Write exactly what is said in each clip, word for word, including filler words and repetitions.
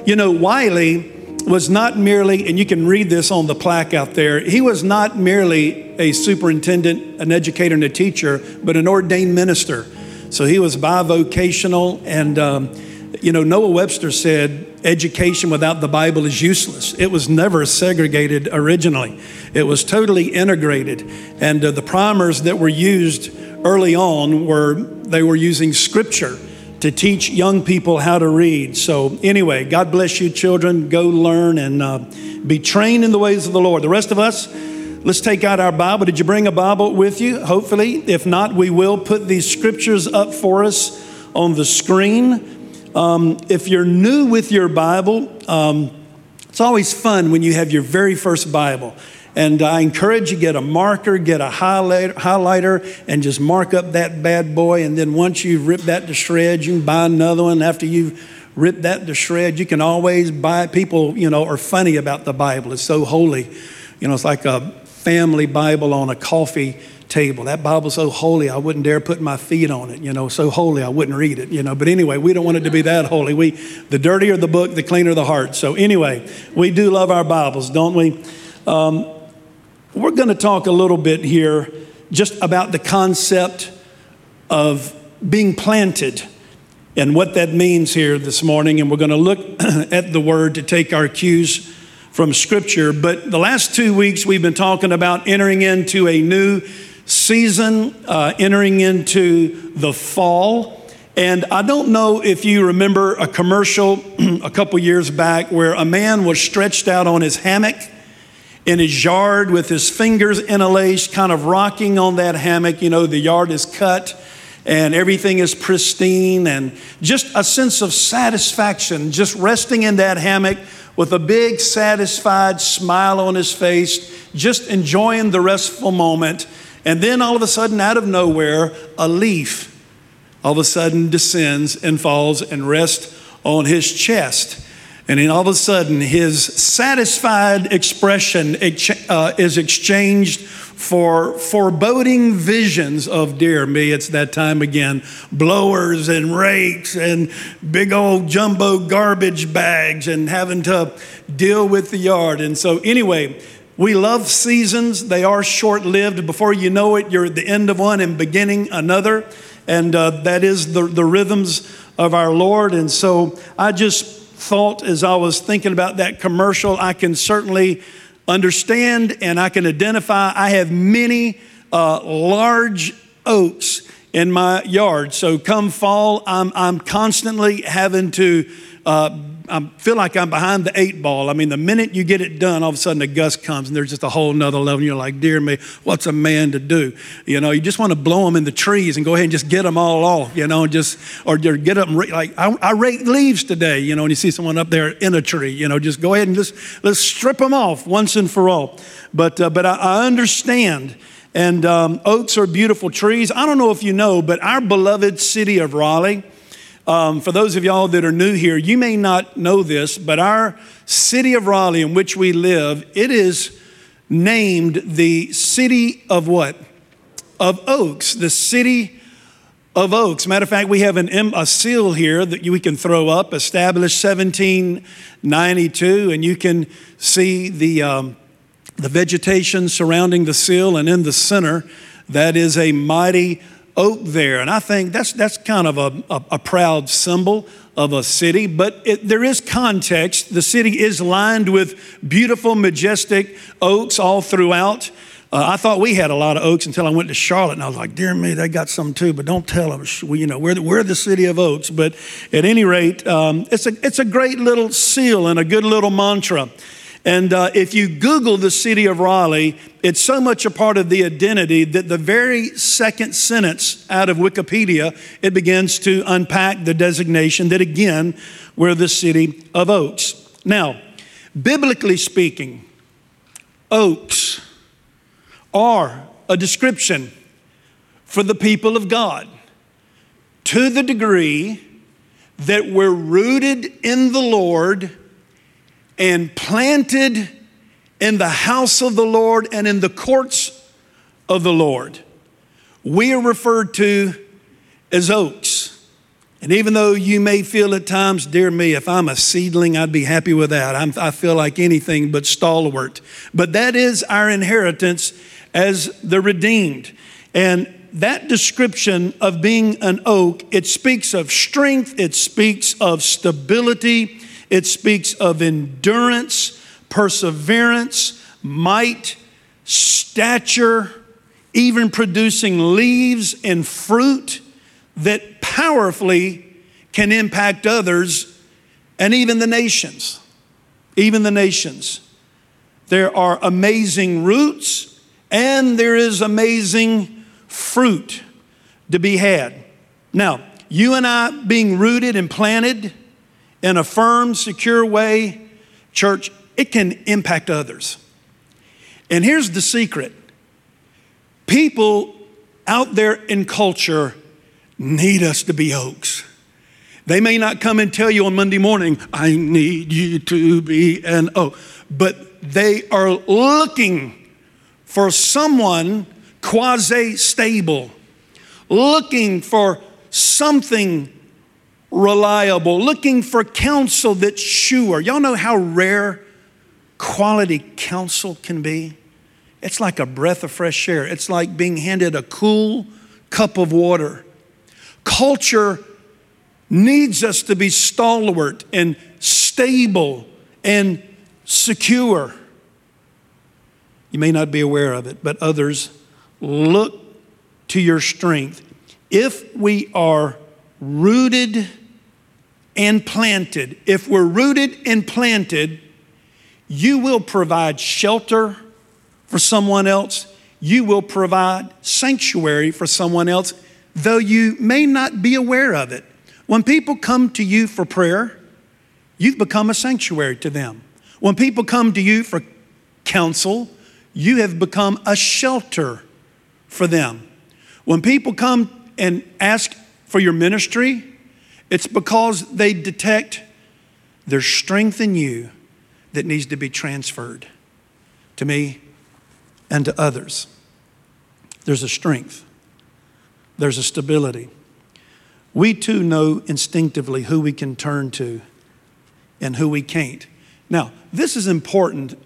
You know, Wiley was not merely, and you can read this on the plaque out there, he was not merely a superintendent, an educator, and a teacher, but an ordained minister. So he was bivocational, and um, you know, Noah Webster said, education without the Bible is useless. It was never segregated originally. It was totally integrated. And uh, the primers that were used early on were, they were using scripture to teach young people how to read. So anyway, God bless you, children. Go learn and uh, be trained in the ways of the Lord. The rest of us, let's take out our Bible. Did you bring a Bible with you? Hopefully. If not, we will put these scriptures up for us on the screen. Um, if you're new with your Bible, um, it's always fun when you have your very first Bible. And I encourage you, get a marker, get a highlighter, highlighter, and just mark up that bad boy. And then once you've ripped that to shreds, you can buy another one. After you've ripped that to shreds, you can always buy it. People, you know, are funny about the Bible. It's so holy. You know, it's like a family Bible on a coffee table. That Bible's so holy, I wouldn't dare put my feet on it. You know, so holy, I wouldn't read it. You know, but anyway, we don't want it to be that holy. We, the dirtier the book, the cleaner the heart. So anyway, we do love our Bibles, don't we? Um, we're going to talk a little bit here just about the concept of being planted and what that means here this morning. And we're going to look at the word to take our cues from Scripture. But the last two weeks, we've been talking about entering into a new season, uh, entering into the fall. And I don't know if you remember a commercial a couple years back where a man was stretched out on his hammock in his yard with his fingers interlaced, kind of rocking on that hammock. You know, the yard is cut and everything is pristine, and just a sense of satisfaction, just resting in that hammock with a big satisfied smile on his face, just enjoying the restful moment. And then all of a sudden, out of nowhere, a leaf all of a sudden descends and falls and rests on his chest. And then all of a sudden, his satisfied expression uh, is exchanged for foreboding visions of, dear me, it's that time again. Blowers and rakes and big old jumbo garbage bags and having to deal with the yard. And so anyway, we love seasons. They are short-lived. Before you know it, you're at the end of one and beginning another. And uh, that is the, the rhythms of our Lord. And so I just thought, as I was thinking about that commercial, I can certainly understand and I can identify. I have many uh, large oaks in my yard. So come fall, I'm, I'm constantly having to uh, I feel like I'm behind the eight ball. I mean, the minute you get it done, all of a sudden a gust comes and there's just a whole nother level. And you're like, dear me, what's a man to do? You know, you just want to blow them in the trees and go ahead and just get them all off, you know, just, or get them, like, I, I raked leaves today, you know, and you see someone up there in a tree, you know, just go ahead and just, let's strip them off once and for all. But, uh, but I, I understand. And um, oaks are beautiful trees. I don't know if you know, but our beloved city of Raleigh, Um, for those of y'all that are new here, you may not know this, but our city of Raleigh in which we live, it is named the city of what? Of oaks, the city of oaks. Matter of fact, we have an, a seal here that we can throw up, established seventeen ninety-two, and you can see the, um, the vegetation surrounding the seal, and in the center, that is a mighty oak there. And I think that's that's kind of a, a, a proud symbol of a city, but it, there is context. The city is lined with beautiful, majestic oaks all throughout. Uh, I thought we had a lot of oaks until I went to Charlotte, and I was like, dear me, they got some too, but don't tell them. We, you know, we're the, we're the city of oaks. But at any rate, um, it's a it's a great little seal and a good little mantra. And uh, if you Google the city of Raleigh, it's so much a part of the identity that the very second sentence out of Wikipedia, it begins to unpack the designation that, again, we're the city of oaks. Now, biblically speaking, oaks are a description for the people of God to the degree that we're rooted in the Lord and planted in the house of the Lord and in the courts of the Lord. We are referred to as oaks. And even though you may feel at times, dear me, if I'm a seedling, I'd be happy with that. I'm, I feel like anything but stalwart. But that is our inheritance as the redeemed. And that description of being an oak, it speaks of strength, it speaks of stability, it speaks of endurance, perseverance, might, stature, even producing leaves and fruit that powerfully can impact others and even the nations. Even the nations. There are amazing roots and there is amazing fruit to be had. Now, you and I being rooted and planted in a firm, secure way, church, it can impact others. And here's the secret. People out there in culture need us to be oaks. They may not come and tell you on Monday morning, I need you to be an oak. But they are looking for someone quasi-stable, looking for something reliable, looking for counsel that's sure. Y'all know how rare quality counsel can be? It's like a breath of fresh air. It's like being handed a cool cup of water. Culture needs us to be stalwart and stable and secure. You may not be aware of it, but others look to your strength. If we are rooted and planted, if we're rooted and planted, you will provide shelter for someone else. You will provide sanctuary for someone else, though you may not be aware of it. When people come to you for prayer, you've become a sanctuary to them. When people come to you for counsel, you have become a shelter for them. When people come and ask for your ministry, it's because they detect there's strength in you that needs to be transferred to me and to others. There's a strength. There's a stability. We too know instinctively who we can turn to and who we can't. Now, this is important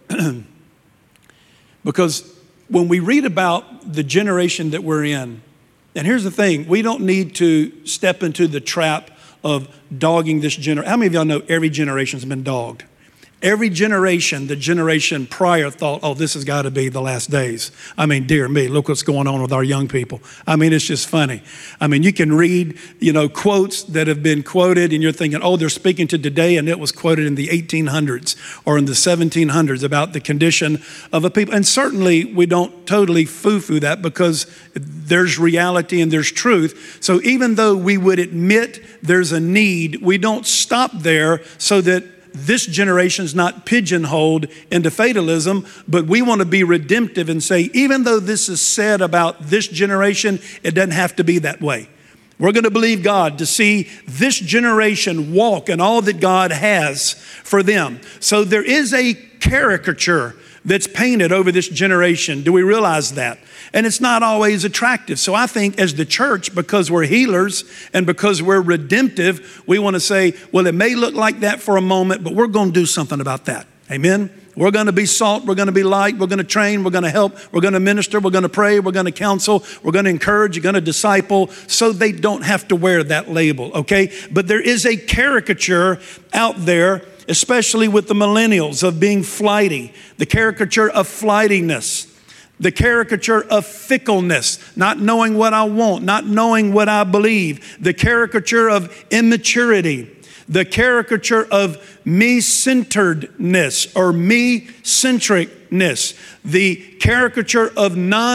because when we read about the generation that we're in, and here's the thing, we don't need to step into the trap of dogging this generation. How many of y'all know every generation's been dogged? Every generation, the generation prior thought, oh, this has got to be the last days. I mean, dear me, look what's going on with our young people. I mean, it's just funny. I mean, you can read, you know, quotes that have been quoted and you're thinking, oh, they're speaking to today, and it was quoted in the eighteen hundreds or in the seventeen hundreds about the condition of a people. And certainly we don't totally foo-foo that because there's reality and there's truth. So even though we would admit there's a need, we don't stop there so that this generation's not pigeonholed into fatalism, but we want to be redemptive and say, even though this is said about this generation, it doesn't have to be that way. We're going to believe God to see this generation walk in all that God has for them. So there is a caricature that's painted over this generation. Do we realize that? And it's not always attractive. So I think as the church, because we're healers and because we're redemptive, we want to say, well, it may look like that for a moment, but we're going to do something about that. Amen? We're going to be salt. We're going to be light. We're going to train. We're going to help. We're going to minister. We're going to pray. We're going to counsel. We're going to encourage. We're going to disciple so they don't have to wear that label, okay? But there is a caricature out there, especially with the millennials, of being flighty, the caricature of flightiness, the caricature of fickleness, not knowing what I want, not knowing what I believe, the caricature of immaturity, the caricature of me-centeredness or me-centricness, the caricature of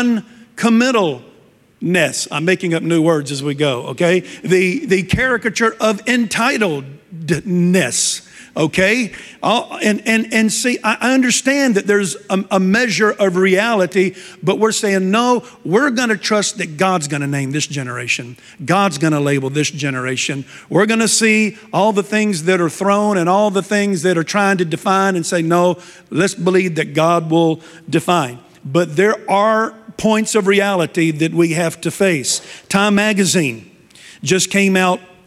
non-committalness. I'm making up new words as we go, okay? The, the caricature of entitledness. Okay, uh, and and and see, I understand that there's a, a measure of reality, but we're saying no. We're going to trust that God's going to name this generation. God's going to label this generation. We're going to see all the things that are thrown and all the things that are trying to define, and say no. Let's believe that God will define. But there are points of reality that we have to face. Time magazine just came out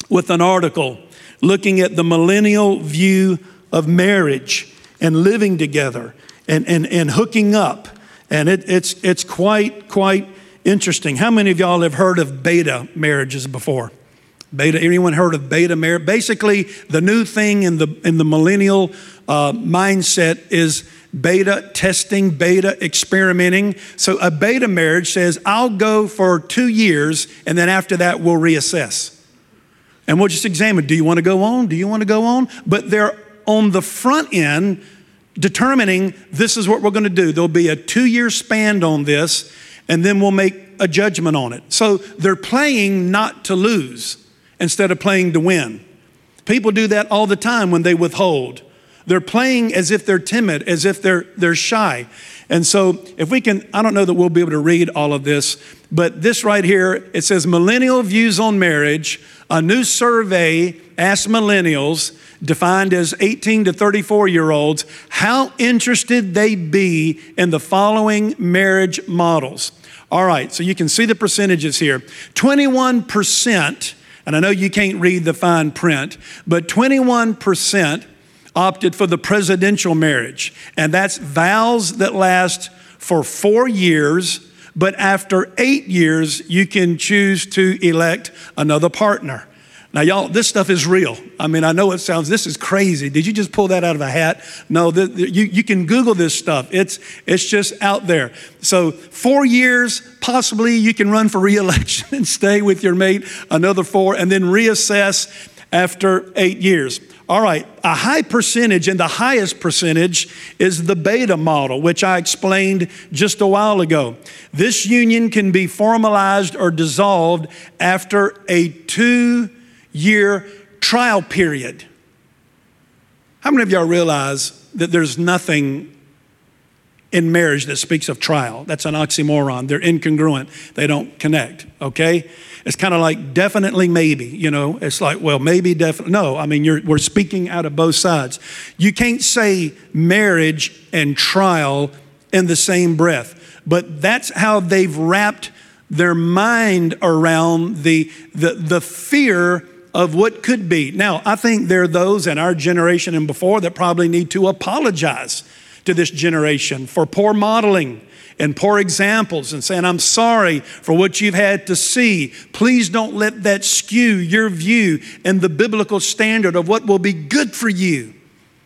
with an article looking at the millennial view of marriage and living together and, and, and hooking up. And it, it's, it's quite, quite interesting. How many of y'all have heard of beta marriages before? Beta, anyone heard of beta marriage? Basically, the new thing in the, in the millennial uh, mindset is beta testing, beta experimenting. So a beta marriage says, I'll go for two years and then after that we'll reassess. And we'll just examine, do you want to go on? Do you want to go on? But they're on the front end determining this is what we're going to do. There'll be a two-year span on this, and then we'll make a judgment on it. So they're playing not to lose instead of playing to win. People do that all the time when they withhold. They're playing as if they're timid, as if they're they're shy. And so if we can, I don't know that we'll be able to read all of this, but this right here, it says millennial views on marriage. A new survey asked millennials, defined as eighteen to thirty-four year olds, how interested they be in the following marriage models. All right, so you can see the percentages here. twenty-one percent, and I know you can't read the fine print, but twenty-one percent opted for the presidential marriage. And that's vows that last for four years, but after eight years, you can choose to elect another partner. Now, y'all, this stuff is real. I mean, I know it sounds, this is crazy. Did you just pull that out of a hat? No, the, the, you, you can Google this stuff. It's, it's just out there. So four years, possibly you can run for re-election and stay with your mate another four and then reassess after eight years. All right, a high percentage, and the highest percentage is the beta model, which I explained just a while ago. This union can be formalized or dissolved after a two-year trial period. How many of y'all realize that there's nothing in marriage that speaks of trial? That's an oxymoron. They're incongruent. They don't connect, okay? It's kind of like definitely, maybe, you know, it's like, well, maybe, definitely. No, I mean, you're, we're speaking out of both sides. You can't say marriage and trial in the same breath, but that's how they've wrapped their mind around the, the, the fear of what could be. Now, I think there are those in our generation and before that probably need to apologize to this generation for poor modeling and poor examples and saying, I'm sorry for what you've had to see. Please don't let that skew your view and the biblical standard of what will be good for you.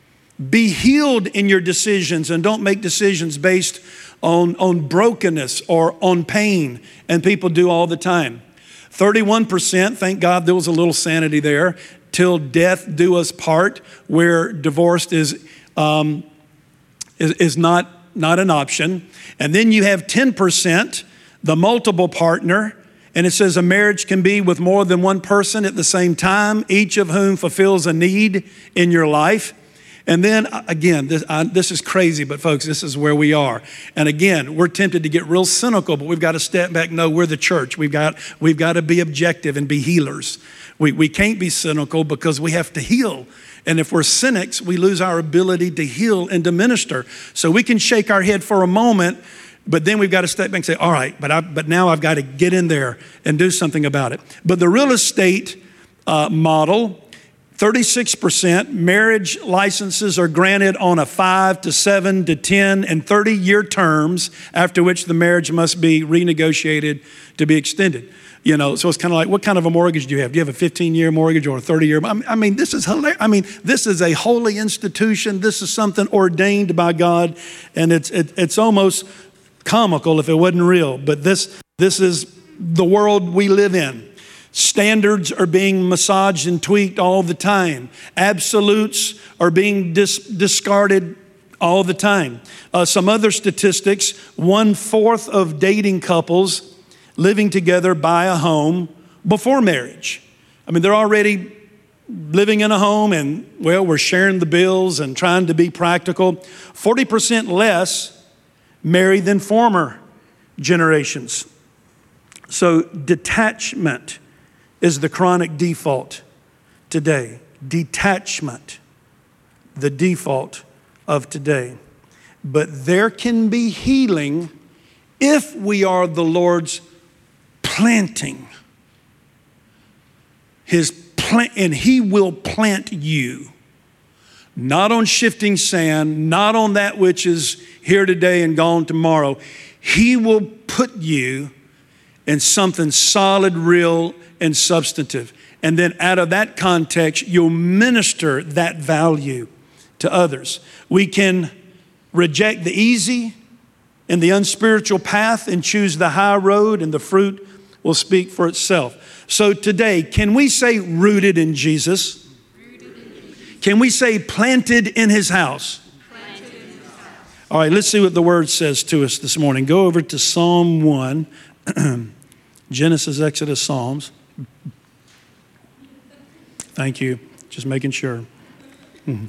Be healed in your decisions and don't make decisions based on, on brokenness or on pain. And people do all the time. thirty-one percent, thank God there was a little sanity there, till death do us part, where divorce is, um, is, is not Not an option. And then you have ten percent, the multiple partner. And it says a marriage can be with more than one person at the same time, each of whom fulfills a need in your life. And then again, this, I, this is crazy, but folks, this is where we are. And again, we're tempted to get real cynical, but we've got to step back. No, we're the church. We've got, we've got to be objective and be healers. We, we can't be cynical because we have to heal. And if we're cynics, we lose our ability to heal and to minister. So we can shake our head for a moment, but then we've got to step back and say, all right, but I, but now I've got to get in there and do something about it. But the real estate uh, model, thirty-six percent marriage licenses are granted on a five to seven to ten and thirty year terms, after which the marriage must be renegotiated to be extended. You know, so it's kind of like, what kind of a mortgage do you have? Do you have a fifteen year mortgage or a thirty year? I mean, this is hilarious. I mean, this is a holy institution. This is something ordained by God. And it's it, it's almost comical if it wasn't real. But this this is the world we live in. Standards are being massaged and tweaked all the time. Absolutes are being dis- discarded all the time. Uh, some other statistics, one fourth of dating couples living together buy a home before marriage. I mean, they're already living in a home and, well, we're sharing the bills and trying to be practical. forty percent less marry than former generations. So detachment is the chronic default today. Detachment, the default of today. But there can be healing if we are the Lord's planting, His plant, and he will plant you. Not on shifting sand, not on that which is here today and gone tomorrow. He will put you in something solid, real, and substantive. And then out of that context, you'll minister that value to others. We can reject the easy and the unspiritual path and choose the high road, and the fruit will speak for itself. So today, can we say rooted in Jesus? Can we say planted in his house? Planted in his house. All right, let's see what the word says to us this morning. Go over to Psalm one, Genesis, Exodus, Psalms. Thank you. Just making sure. Mm-hmm.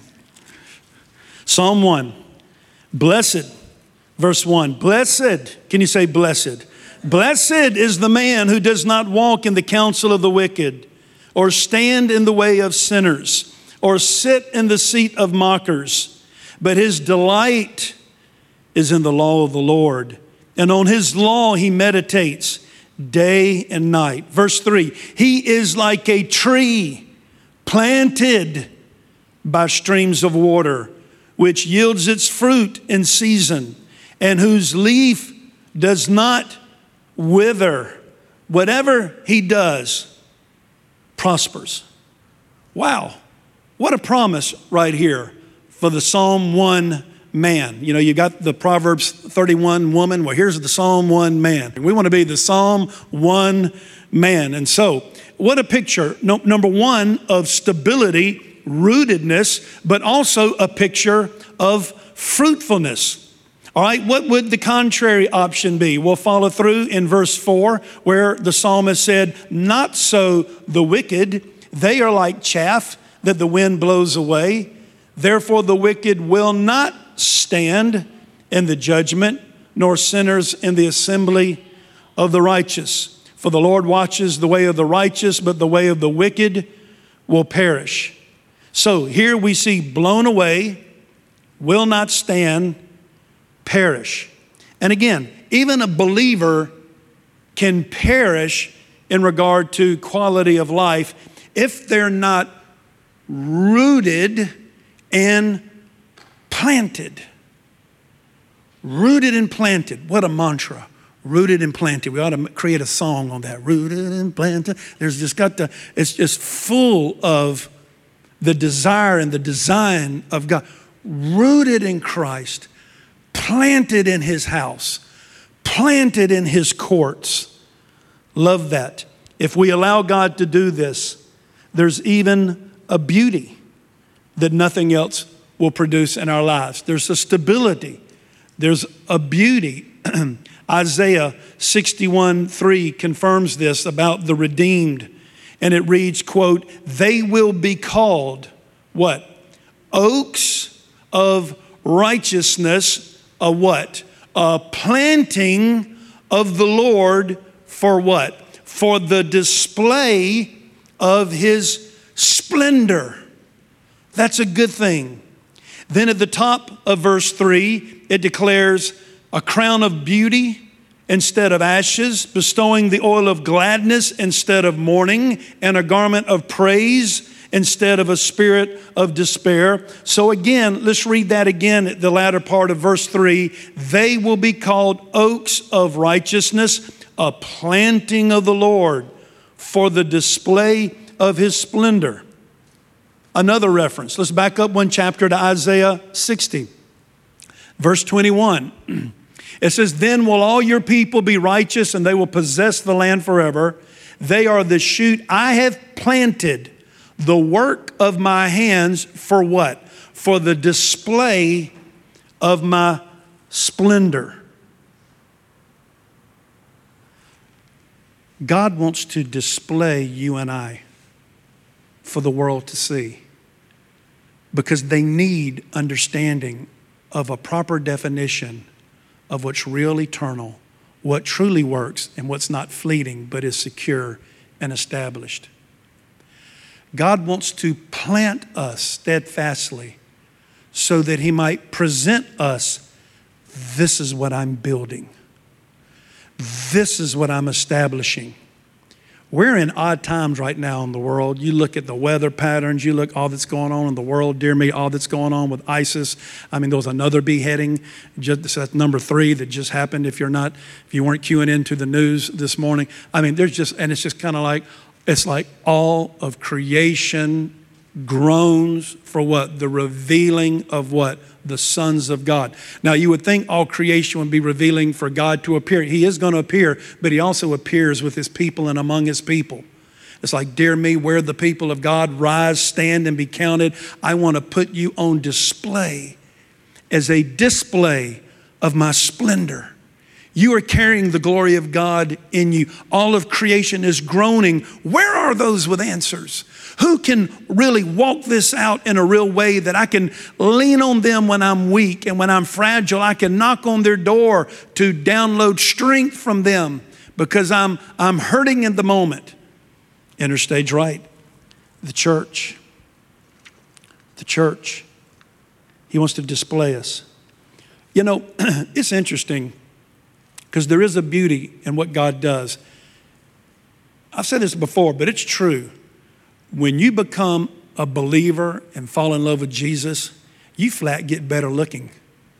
Psalm one. Blessed, verse one. Blessed. Can you say blessed? Blessed is the man who does not walk in the counsel of the wicked, or stand in the way of sinners, or sit in the seat of mockers. But his delight is in the law of the Lord, and on his law he meditates day and night. Verse three. He is like a tree planted by streams of water, which yields its fruit in season, and whose leaf does not wither. Whatever he does prospers. Wow, what a promise right here for the Psalm one man. You know, you got the Proverbs thirty-one woman. Well, here's the Psalm one man. We want to be the Psalm one man. And so, what a picture, no, number one, of stability, rootedness, but also a picture of fruitfulness. All right, what would the contrary option be? We'll follow through in verse four, where the psalmist said, not so the wicked. They are like chaff that the wind blows away. Therefore the wicked will not stand in the judgment, nor sinners in the assembly of the righteous. For the Lord watches the way of the righteous, but the way of the wicked will perish. So here we see blown away, will not stand, perish. And again, even a believer can perish in regard to quality of life if they're not rooted and planted. Rooted and planted. What a mantra. Rooted and planted. We ought to create a song on that. Rooted and planted. There's just got to, it's just full of the desire and the design of God. Rooted in Christ. Planted in his house. Planted in his courts. Love that. If we allow God to do this, there's even a beauty that nothing else will produce in our lives. There's a stability. There's a beauty. Isaiah sixty-one three confirms this about the redeemed. And it reads, quote, they will be called, what? Oaks of righteousness, a what? A planting of the Lord for what? For the display of his splendor. That's a good thing. Then at the top of verse three, it declares a crown of beauty instead of ashes, bestowing the oil of gladness instead of mourning, and a garment of praise instead of a spirit of despair. So again, let's read that again at the latter part of verse three. They will be called oaks of righteousness, a planting of the Lord for the display of his splendor. Another reference. Let's back up one chapter to Isaiah sixty, verse twenty-one. It says, then will all your people be righteous, and they will possess the land forever. They are the shoot I have planted, the work of my hands, for what? For the display of my splendor. God wants to display you and I for the world to see, because they need understanding of a proper definition of what's real eternal, what truly works, and what's not fleeting but is secure and established. God wants to plant us steadfastly so that he might present us, this is what I'm building. This is what I'm establishing. We're in odd times right now in the world. You look at the weather patterns, you look all that's going on in the world, dear me, all that's going on with ISIS. I mean, there was another beheading, just that's number three that just happened. If you're not, if you weren't queuing into the news this morning, I mean, there's just, and it's just kind of like, it's like all of creation groans for what? The revealing of what? The sons of God. Now, you would think all creation would be revealing for God to appear. He is going to appear, but he also appears with his people and among his people. It's like, dear me, where the people of God rise, stand, and be counted. I want to put you on display as a display of my splendor. You are carrying the glory of God in you. All of creation is groaning. Where are those with answers? Who can really walk this out in a real way that I can lean on them when I'm weak and when I'm fragile? I can knock on their door to download strength from them because I'm, I'm hurting in the moment. Enter stage right. The church. The church. He wants to display us. You know, it's interesting because there is a beauty in what God does. I've said this before, but it's true. When you become a believer and fall in love with Jesus, you flat get better looking.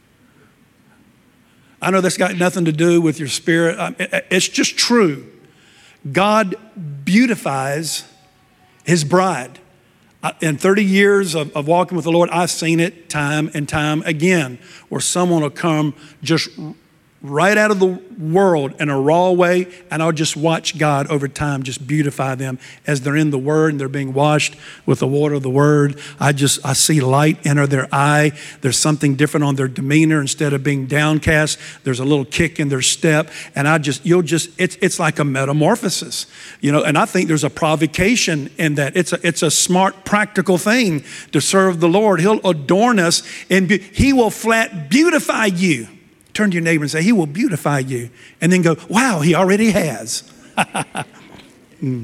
I know that's got nothing to do with your spirit. It's just true. God beautifies his bride. In thirty years of, of walking with the Lord, I've seen it time and time again, where someone will come just right out of the world in a raw way, and I'll just watch God over time just beautify them as they're in the Word and they're being washed with the water of the Word. I just, I see light enter their eye. There's something different on their demeanor. Instead of being downcast, there's a little kick in their step, and I just, you'll just, it's it's like a metamorphosis, you know, and I think there's a provocation in that. It's a, it's a smart, practical thing to serve the Lord. He'll adorn us, and be, he will flat beautify you. Turn to your neighbor and say, he will beautify you. And then go, wow, he already has. mm.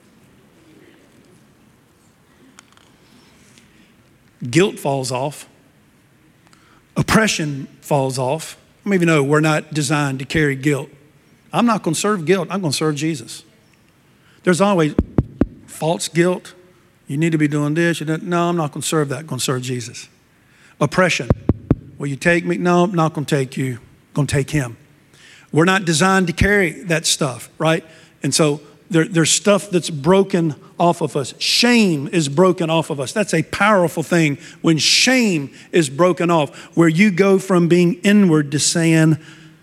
Guilt falls off. Oppression falls off. How many of you know we're not designed to carry guilt? I'm not going to serve guilt. I'm going to serve Jesus. There's always false guilt. You need to be doing this. You don't, no, I'm not going to serve that. I'm going to serve Jesus. Oppression. Will you take me? No, I'm not going to take you. I'm going to take him. We're not designed to carry that stuff, right? And so there, there's stuff that's broken off of us. Shame is broken off of us. That's a powerful thing when shame is broken off, where you go from being inward to saying,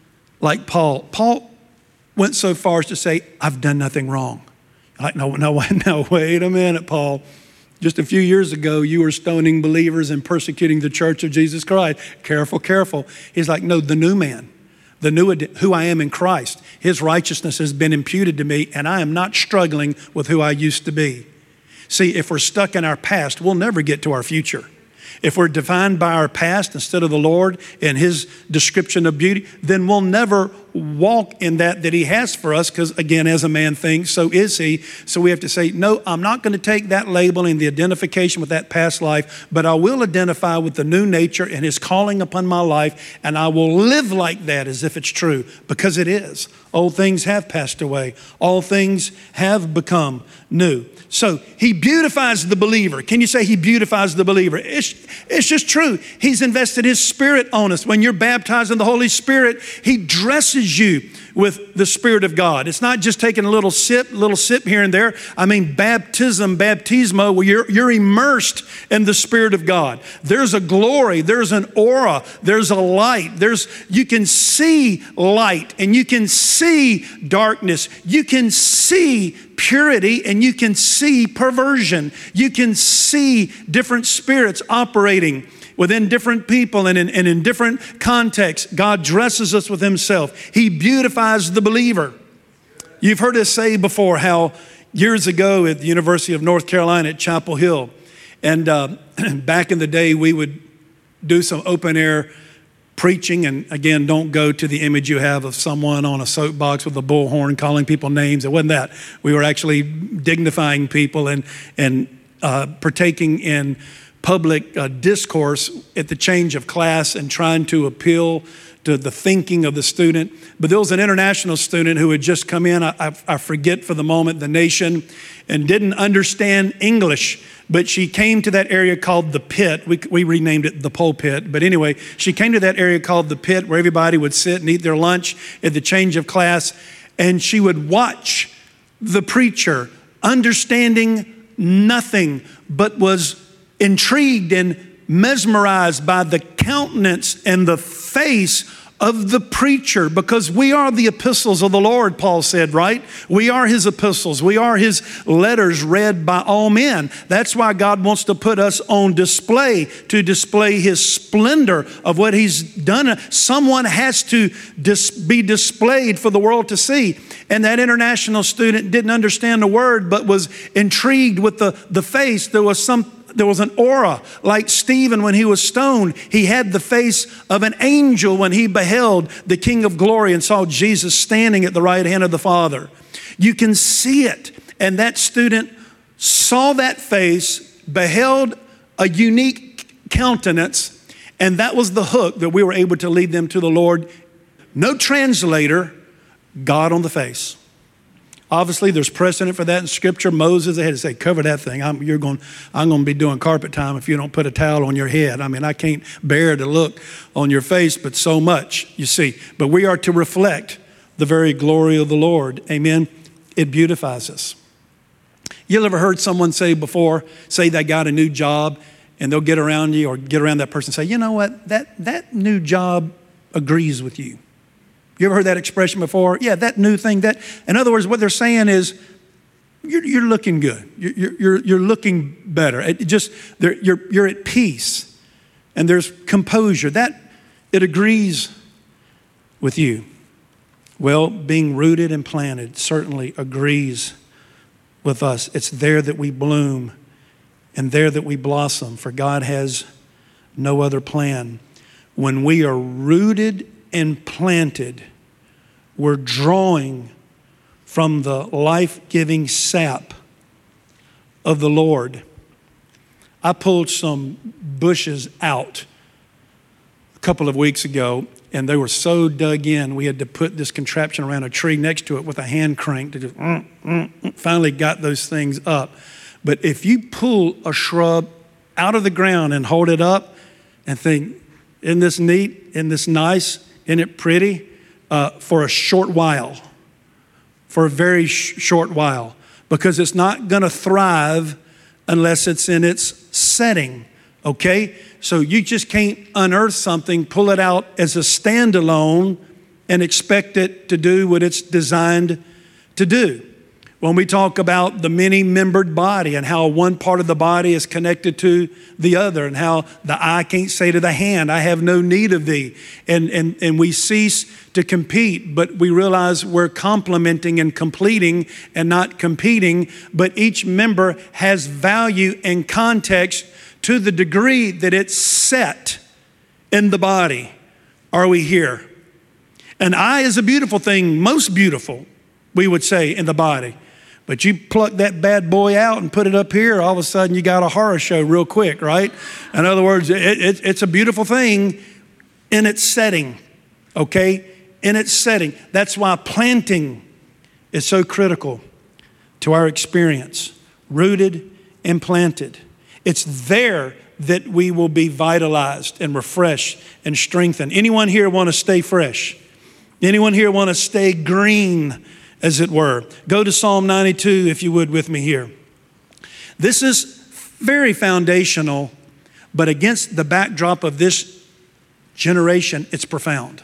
like Paul. Paul went so far as to say, I've done nothing wrong. Like, no, no, no, wait a minute, Paul. Just a few years ago, you were stoning believers and persecuting the church of Jesus Christ. Careful, careful. He's like, no, the new man, the new, who I am in Christ. His righteousness has been imputed to me, and I am not struggling with who I used to be. See, if we're stuck in our past, we'll never get to our future. If we're defined by our past instead of the Lord and his description of beauty, then we'll never walk in that that he has for us, because again, as a man thinks, so is he. So we have to say, no, I'm not going to take that label and the identification with that past life, but I will identify with the new nature and his calling upon my life, and I will live like that as if it's true, because it is. Old things have passed away. All things have become new. So he beautifies the believer. Can you say he beautifies the believer? It's, it's just true. He's invested his spirit on us. When you're baptized in the Holy Spirit, he dresses you with the Spirit of God. It's not just taking a little sip, little sip here and there. I mean, baptism, baptismo, where you're, you're immersed in the Spirit of God. There's a glory, there's an aura, there's a light. There's, you can see light and you can see darkness. You can see purity and you can see perversion. You can see different spirits operating within different people and in, and in different contexts. God dresses us with himself. He beautifies the believer. You've heard us say before how years ago at the University of North Carolina at Chapel Hill, and uh, back in the day we would do some open air preaching, and again, don't go to the image you have of someone on a soapbox with a bullhorn calling people names. It wasn't that. We were actually dignifying people and, and uh, partaking in public uh, discourse at the change of class and trying to appeal to the thinking of the student. But there was an international student who had just come in, I, I, I forget for the moment the nation, and didn't understand English. But she came to that area called the pit. We, we renamed it the pulpit. But anyway, she came to that area called the pit where everybody would sit and eat their lunch at the change of class. And she would watch the preacher, understanding nothing, but was intrigued and mesmerized by the countenance and the face of the preacher, because we are the epistles of the Lord, Paul said, right? We are his epistles. We are his letters read by all men. That's why God wants to put us on display, to display his splendor of what he's done. Someone has to dis- be displayed for the world to see. And that international student didn't understand the word, but was intrigued with the, the face. There was some There was an aura, like Stephen when he was stoned. He had the face of an angel when he beheld the King of Glory and saw Jesus standing at the right hand of the Father. You can see it. And that student saw that face, beheld a unique countenance, and that was the hook that we were able to lead them to the Lord. No translator, God on the face. Obviously, there's precedent for that in Scripture. Moses, they had to say, cover that thing. I'm, you're going, I'm going to be doing carpet time if you don't put a towel on your head. I mean, I can't bear to look on your face, but so much, you see. But we are to reflect the very glory of the Lord. Amen. It beautifies us. You ever heard someone say before, say they got a new job, and they'll get around you or get around that person and say, you know what, that, that new job agrees with you. You ever heard that expression before? Yeah, that new thing. That, in other words, what they're saying is, you're, you're looking good. You're, you're, you're looking better. It just you're, you're at peace, and there's composure. That it agrees with you. Well, being rooted and planted certainly agrees with us. It's there that we bloom, and there that we blossom. For God has no other plan. When we are rooted and planted, we're drawing from the life-giving sap of the Lord. I pulled some bushes out a couple of weeks ago, and they were so dug in, we had to put this contraption around a tree next to it with a hand crank to just mm, mm, mm, finally got those things up. But if you pull a shrub out of the ground and hold it up and think, isn't this neat? Isn't this nice? Isn't it pretty? Uh, for a short while, for a very sh- short while, because it's not going to thrive unless it's in its setting, okay? So you just can't unearth something, pull it out as a standalone and expect it to do what it's designed to do. When we talk about the many-membered body and how one part of the body is connected to the other, and how the eye can't say to the hand, I have no need of thee. And, and, and we cease to compete, but we realize we're complementing and completing and not competing. But each member has value and context to the degree that it's set in the body. Are we here? An eye is a beautiful thing, most beautiful, we would say, in the body. But you pluck that bad boy out and put it up here, all of a sudden you got a horror show real quick, right? In other words, it, it, it's a beautiful thing in its setting, okay? In its setting. That's why planting is so critical to our experience. Rooted and planted. It's there that we will be vitalized and refreshed and strengthened. Anyone here want to stay fresh? Anyone here want to stay green, as it were? Go to Psalm ninety-two, if you would, with me here. This is very foundational, but against the backdrop of this generation, it's profound.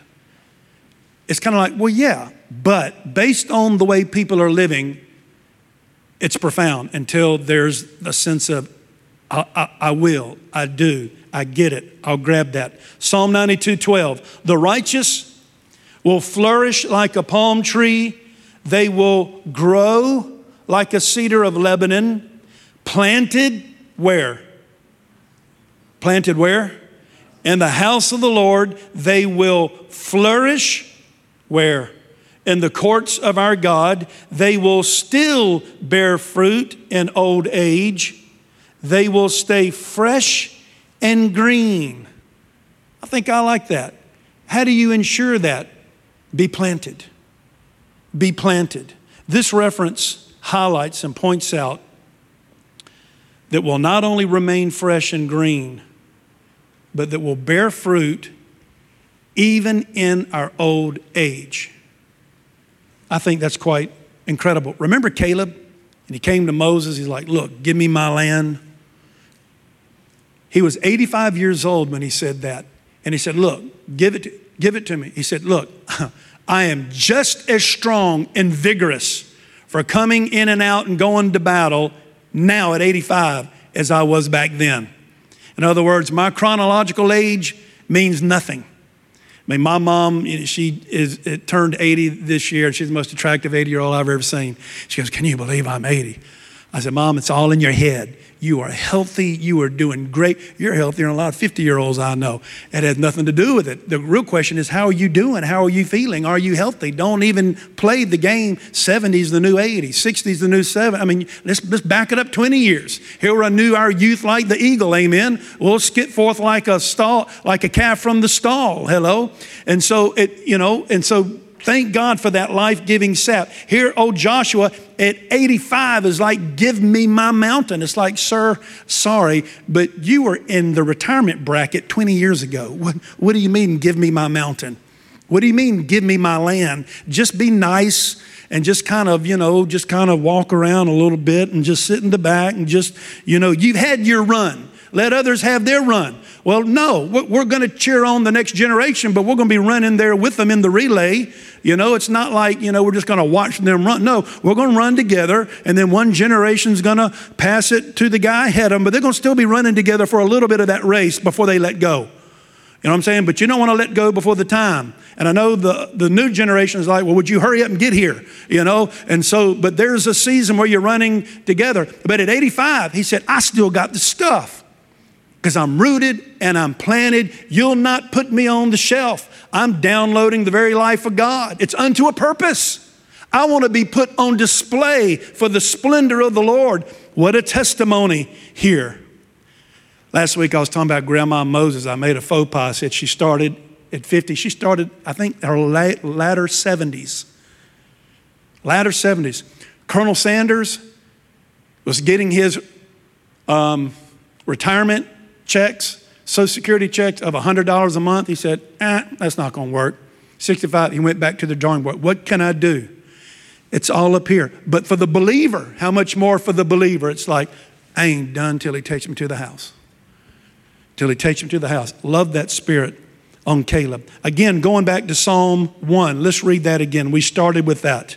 It's kind of like, well, yeah, but based on the way people are living, it's profound until there's a sense of, I, I, I will, I do, I get it, I'll grab that. Psalm ninety-two, twelve, the righteous will flourish like a palm tree. They will grow like a cedar of Lebanon, planted where? Planted where? In the house of the Lord. They will flourish where? In the courts of our God. They will still bear fruit in old age. they will stay fresh and green. I think I like that. How do you ensure that? Be planted. Be planted. This reference highlights and points out that will not only remain fresh and green, but that will bear fruit even in our old age. I think that's quite incredible. Remember Caleb? And he came to Moses. He's like, look, give me my land. He was eighty-five years old when he said that. And he said, look, give it to, give it to me. He said, look, I am just as strong and vigorous for coming in and out and going to battle now at eighty-five as I was back then. In other words, my chronological age means nothing. I mean, my mom, she is it turned eighty this year. She's the most attractive eighty-year-old I've ever seen. She goes, can you believe I'm eighty? I said, Mom, it's all in your head. You are healthy. You are doing great. You're healthier than a lot of fifty-year-olds I know. It has nothing to do with it. The real question is, how are you doing? How are you feeling? Are you healthy? Don't even play the game. seventies the new eighties. sixties the new seventy. I mean, let's, let's back it up twenty years. He'll renew our youth like the eagle. Amen. We'll skip forth like a stall, like a calf from the stall. Hello. And so it, you know, and so thank God for that life-giving sap. Here, old Joshua at eighty-five is like, give me my mountain. It's like, sir, sorry, but you were in the retirement bracket twenty years ago. What, what do you mean, give me my mountain? What do you mean, give me my land? Just be nice and just kind of, you know, just kind of walk around a little bit and just sit in the back and just, you know, you've had your run. Let others have their run. Well, no, we're going to cheer on the next generation, but we're going to be running there with them in the relay. You know, it's not like, you know, we're just going to watch them run. No, we're going to run together, and then one generation's going to pass it to the guy ahead of them, but they're going to still be running together for a little bit of that race before they let go. You know what I'm saying? But you don't want to let go before the time. And I know the, the new generation is like, well, would you hurry up and get here? You know? And so, but there's a season where you're running together. But at eighty-five, he said, I still got the stuff. Because I'm rooted and I'm planted. You'll not put me on the shelf. I'm downloading the very life of God. It's unto a purpose. I want to be put on display for the splendor of the Lord. What a testimony here. Last week I was talking about Grandma Moses. I made a faux pas. I said she started at fifty. She started, I think, her latter seventies. Latter seventies. Colonel Sanders was getting his um, retirement checks, Social Security checks of one hundred dollars a month. He said, eh, that's not going to work. sixty-five, he went back to the drawing board. What can I do? It's all up here. But for the believer, how much more for the believer? It's like, I ain't done till he takes him to the house. Till he takes him to the house. Love that spirit on Caleb. Again, going back to Psalm one. Let's read that again. We started with that.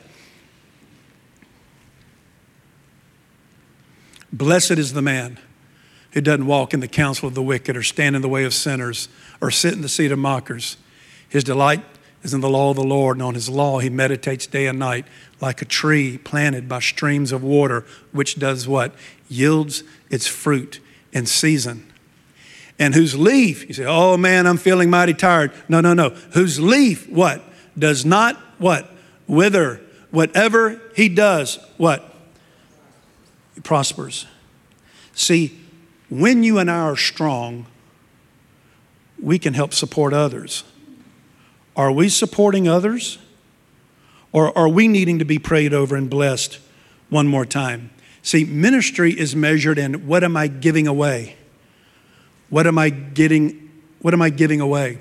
Blessed is the man who doesn't walk in the counsel of the wicked or stand in the way of sinners or sit in the seat of mockers. His delight is in the law of the Lord, and on his law he meditates day and night, like a tree planted by streams of water, which does what? Yields its fruit in season. And whose leaf, you say, oh man, I'm feeling mighty tired. No, no, no. Whose leaf, what? Does not, what? Wither. Whatever he does, what? He prospers. See, when you and I are strong, we can help support others. Are we supporting others? Or are we needing to be prayed over and blessed one more time? See, ministry is measured in what am I giving away? What am I getting, what am I giving away?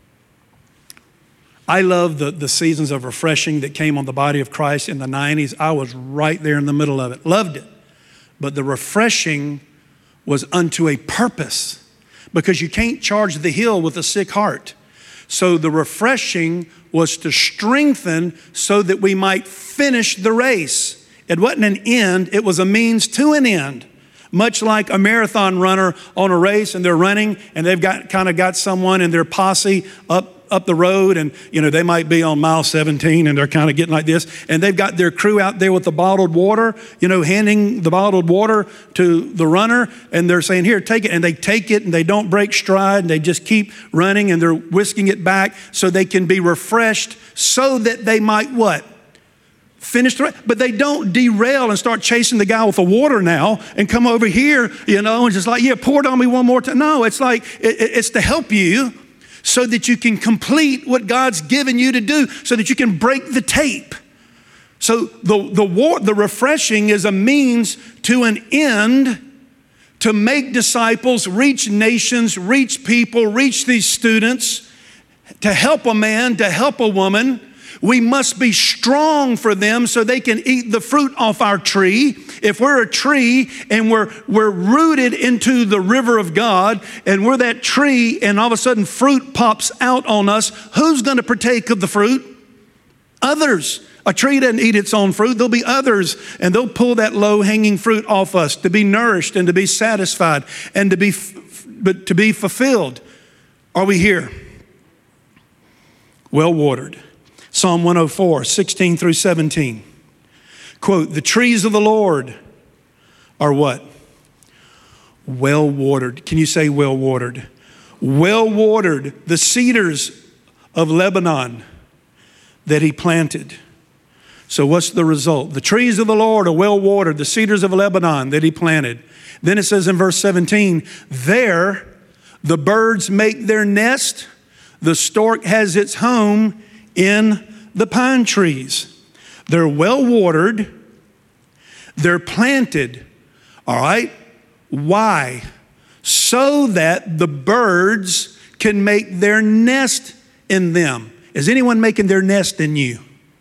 I love the, the seasons of refreshing that came on the body of Christ in the nineties. I was right there in the middle of it. Loved it. But the refreshing was unto a purpose, because you can't charge the hill with a sick heart. So the refreshing was to strengthen so that we might finish the race. It wasn't an end, it was a means to an end. Much like a marathon runner on a race, and they're running and they've got kind of got someone in their posse up up the road, and you know they might be on mile seventeen and they're kind of getting like this, and they've got their crew out there with the bottled water, you know, handing the bottled water to the runner, and they're saying, here, take it, and they take it and they don't break stride, and they just keep running, and they're whisking it back so they can be refreshed so that they might what? Finish the race. But they don't derail and start chasing the guy with the water now and come over here, you know, and just like, yeah, pour it on me one more time. No, it's like, it, it's to help you so that you can complete what God's given you to do, so that you can break the tape. So the, the, war, the refreshing is a means to an end to make disciples, reach nations, reach people, reach these students, to help a man, to help a woman. We must be strong for them so they can eat the fruit off our tree. If we're a tree and we're, we're rooted into the river of God and we're that tree and all of a sudden fruit pops out on us, who's going to partake of the fruit? Others. A tree doesn't eat its own fruit. There'll be others, and they'll pull that low-hanging fruit off us to be nourished and to be satisfied and to be, but to be fulfilled. Are we here? Well-watered. Psalm one oh four, sixteen through seventeen. Quote, the trees of the Lord are what? Well-watered. Can you say well-watered? Well-watered, the cedars of Lebanon that he planted. So what's the result? The trees of the Lord are well-watered, the cedars of Lebanon that he planted. Then it says in verse seventeen, there the birds make their nest, the stork has its home in the pine trees. They're well-watered, they're planted, all right? Why? So that the birds can make their nest in them. Is anyone making their nest in you?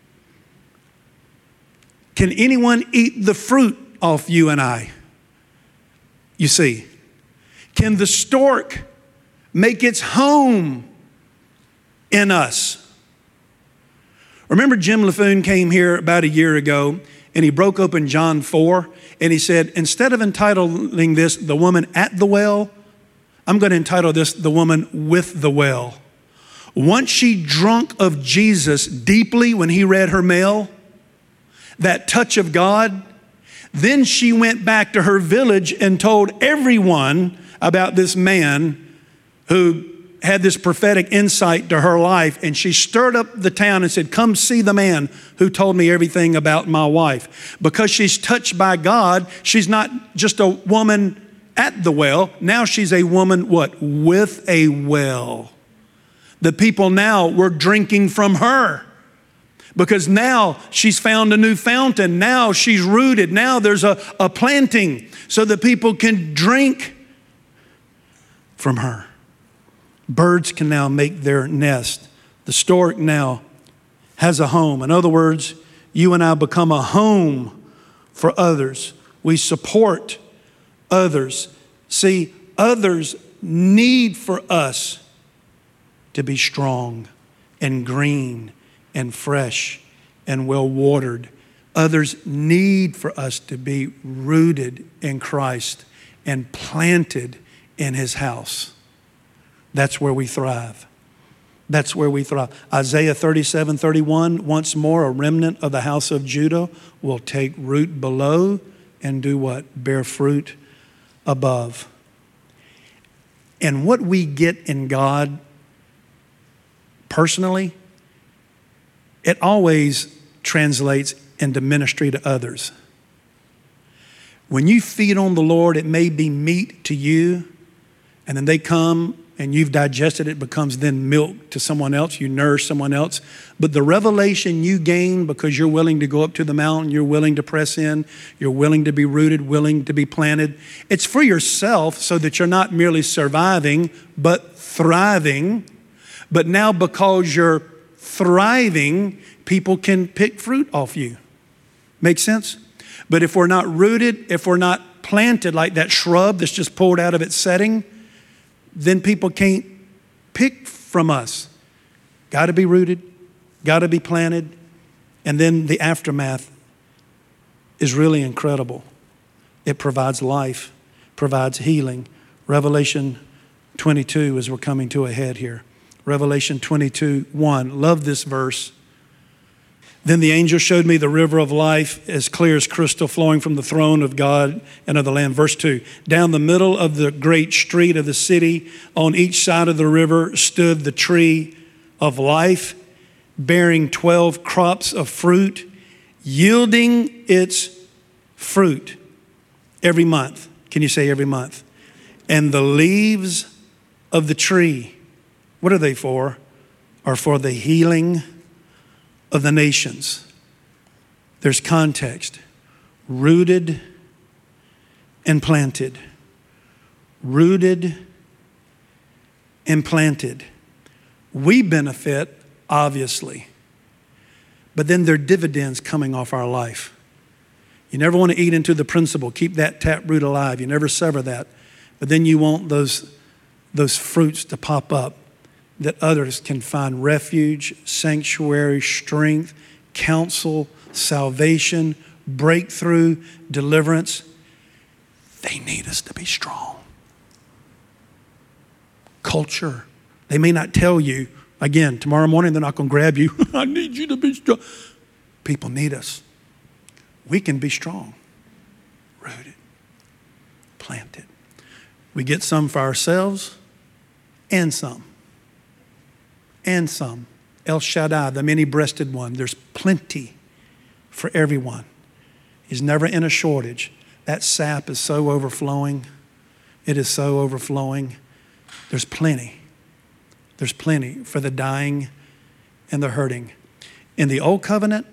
Can anyone eat the fruit off you and I? You see, can the stork make its home in us? Remember Jim LaFoon came here about a year ago and he broke open John four and he said, instead of entitling this, the woman at the well, I'm going to entitle this, the woman with the well. Once she drunk of Jesus deeply when he read her mail, that touch of God, then she went back to her village and told everyone about this man who had this prophetic insight to her life. And she stirred up the town and said, come see the man who told me everything about my wife. Because she's touched by God, she's not just a woman at the well. Now she's a woman, what? With a well. The people now were drinking from her. Because now she's found a new fountain. Now she's rooted. Now there's a, a planting so that people can drink from her. Birds can now make their nest. The stork now has a home. In other words, you and I become a home for others. We support others. See, others need for us to be strong and green and fresh and well-watered. Others need for us to be rooted in Christ and planted in his house. That's where we thrive. That's where we thrive. Isaiah thirty-seven, thirty-one, once more a remnant of the house of Judah will take root below and do what? Bear fruit above. And what we get in God personally, it always translates into ministry to others. When you feed on the Lord, it may be meat to you, and then they come and you've digested it, becomes then milk to someone else. You nourish someone else. But the revelation you gain because you're willing to go up to the mountain, you're willing to press in, you're willing to be rooted, willing to be planted. It's for yourself so that you're not merely surviving, but thriving. But now because you're thriving, people can pick fruit off you. Make sense? But if we're not rooted, if we're not planted like that shrub that's just pulled out of its setting, then people can't pick from us. Got to be rooted, got to be planted, and then the aftermath is really incredible. It provides life, provides healing. Revelation twenty-two, as we're coming to a head here. Revelation twenty-two, one. Love this verse. Then the angel showed me the river of life as clear as crystal flowing from the throne of God and of the Lamb. Verse two, down the middle of the great street of the city, on each side of the river stood the tree of life, bearing twelve crops of fruit, yielding its fruit every month. Can you say every month? And the leaves of the tree, what are they for? Are for the healing of the nations. There's context. Rooted and planted. Rooted and planted. We benefit, obviously. But then there are dividends coming off our life. You never want to eat into the principle. Keep that taproot alive. You never sever that. But then you want those, those fruits to pop up that others can find refuge, sanctuary, strength, counsel, salvation, breakthrough, deliverance. They need us to be strong. Culture. They may not tell you, again, tomorrow morning they're not going to grab you. I need you to be strong. People need us. We can be strong, rooted, planted. We get some for ourselves and some. And some. El Shaddai, the many-breasted one. There's plenty for everyone. He's never in a shortage. That sap is so overflowing. It is so overflowing. There's plenty. There's plenty for the dying and the hurting. In the old covenant,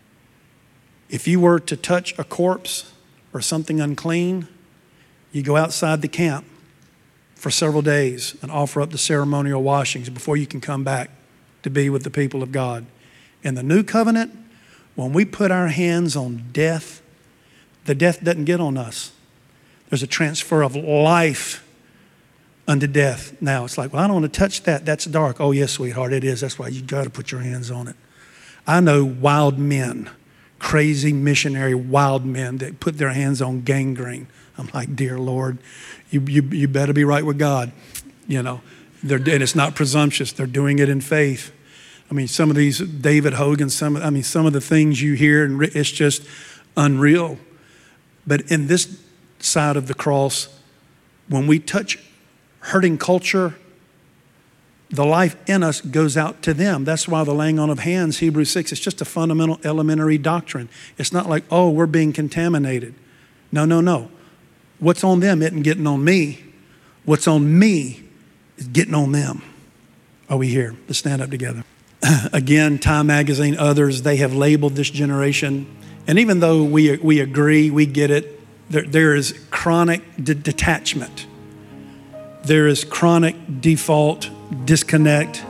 if you were to touch a corpse or something unclean, you go outside the camp for several days and offer up the ceremonial washings before you can come back to be with the people of God. In the new covenant, when we put our hands on death, the death doesn't get on us. There's a transfer of life unto death. Now it's like, well, I don't want to touch that. That's dark. Oh yes, sweetheart, it is. That's why you got to put your hands on it. I know wild men, crazy missionary wild men that put their hands on gangrene. I'm like, dear Lord, you you, you better be right with God. You know, they're, and it's not presumptuous. They're doing it in faith. I mean, some of these, David Hogan, some, I mean, some of the things you hear, and it's just unreal. But in this side of the cross, when we touch hurting culture, the life in us goes out to them. That's why the laying on of hands, Hebrews six, it's just a fundamental elementary doctrine. It's not like, oh, we're being contaminated. No, no, no. What's on them isn't getting on me. What's on me is getting on them. Are we here? Let's stand up together. Again, Time Magazine, others, they have labeled this generation. And even though we, we agree, we get it, there, there is chronic de- detachment. There is chronic default disconnect.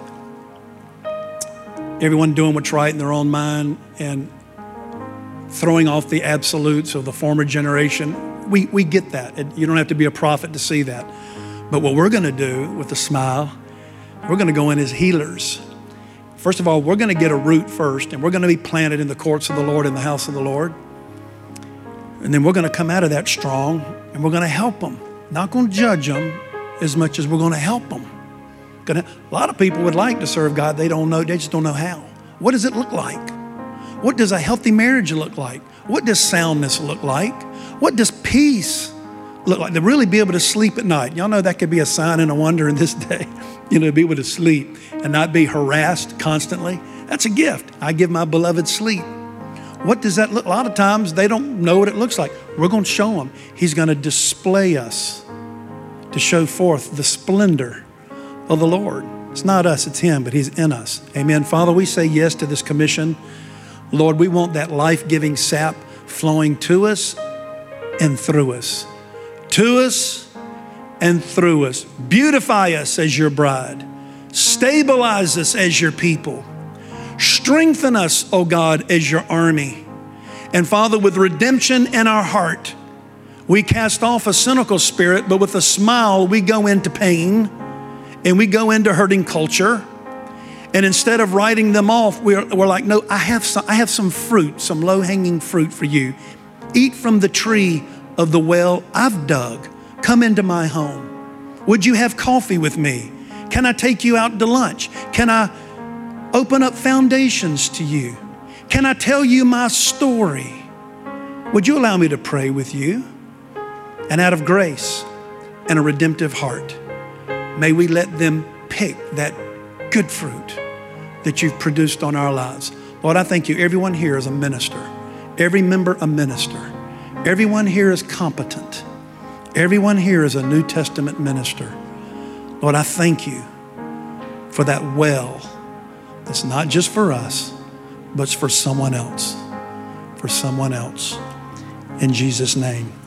Everyone doing what's right in their own mind and throwing off the absolutes of the former generation. We, we get that. You don't have to be a prophet to see that. But what we're going to do with a smile, we're going to go in as healers. First of all, we're going to get a root first, and we're going to be planted in the courts of the Lord, in the house of the Lord. And then we're going to come out of that strong, and we're going to help them. Not going to judge them as much as we're going to help them. Gonna, a lot of people would like to serve God. They don't know. They just don't know how. What does it look like? What does a healthy marriage look like? What does soundness look like? What does peace look like? To really be able to sleep at night. Y'all know that could be a sign and a wonder in this day. You know, to be able to sleep and not be harassed constantly. That's a gift. I give my beloved sleep. What does that look? A lot of times they don't know what it looks like. We're going to show them. He's going to display us to show forth the splendor of the Lord. It's not us, it's Him, but He's in us. Amen. Father, we say yes to this commission. Lord, we want that life-giving sap flowing to us and through us. To us and through us. Beautify us as your bride. Stabilize us as your people. Strengthen us, oh God, as your army. And Father, with redemption in our heart, we cast off a cynical spirit, but with a smile, we go into pain and we go into hurting culture. And instead of writing them off, we're, we're like, no, I have some, I have some fruit, some low-hanging fruit for you. Eat from the tree of the well I've dug. Come into my home. Would you have coffee with me? Can I take you out to lunch? Can I open up foundations to you? Can I tell you my story? Would you allow me to pray with you? And out of grace and a redemptive heart, may we let them pick that good fruit that you've produced on our lives. Lord, I thank you. Everyone here is a minister. every member a minister. Everyone here is competent. Everyone here is a New Testament minister. Lord, I thank you for that well that's not just for us, but it's for someone else. For someone else. In Jesus' name.